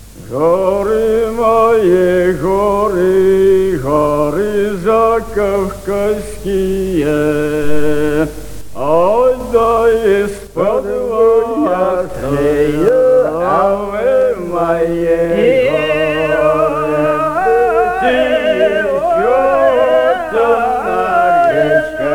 Горы мои, горы, горы закавказские, ой, да из-под ясные, а вы мои горы, течет на речка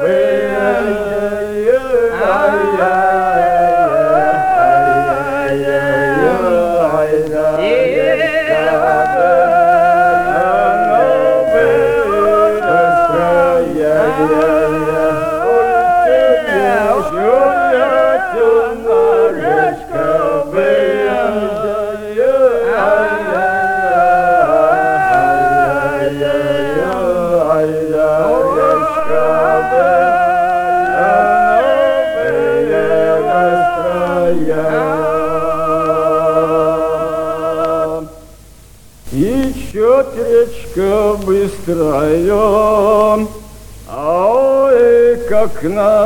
течет речка быстрая, ой, как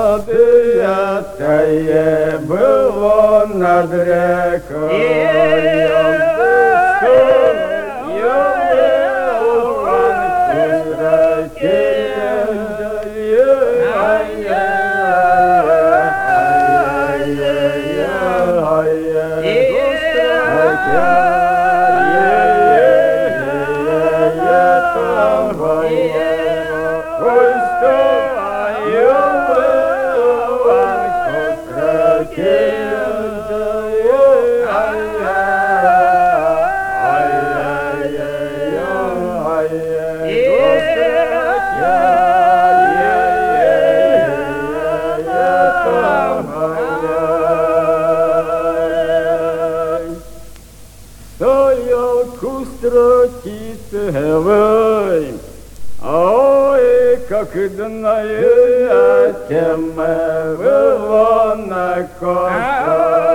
надвятое было над рекой. Стоял куст ракитовый, ой, как дная тема была на костах.